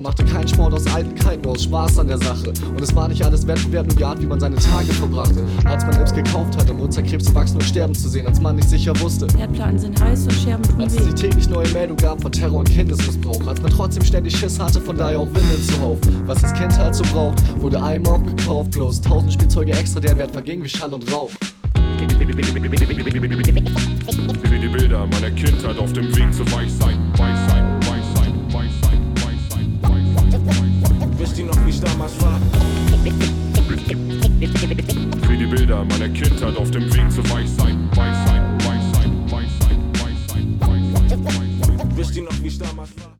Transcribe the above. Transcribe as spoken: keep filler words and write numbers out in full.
machte keinen Sport aus Eitelkeit, nur aus Spaß an der Sache. Und es war nicht alles Wettbewerb, nur die Art, wie man seine Tage verbrachte. Als man Ips gekauft hatte, um Unzerkrebs wachsen und sterben zu sehen, als man nicht sicher wusste. Erdplatten sind heiß und Scherben tun Als weh. es sich täglich neue Meldungen gab von Terror und Kindesmissbrauch. Als man trotzdem ständig Schiss hatte, von daher auch Windeln zuhauf. Was das Kind halt so braucht, wurde einem aufgekauft. Bloß tausend Spielzeuge extra, der Wert verging wie Schall und Rauch. Wie die Bilder meiner Kindheit auf dem Weg zur Weisheit, Weisheit, Weisheit, Weisheit, Weisheit, Weisheit. Wisst ihr noch, wie's damals war? Wie die Bilder meiner Kindheit auf dem Weg zur Weisheit, Weisheit, Weisheit, Weisheit, Weisheit, Weisheit, Weisheit. Wisst ihr noch, wie's damals war?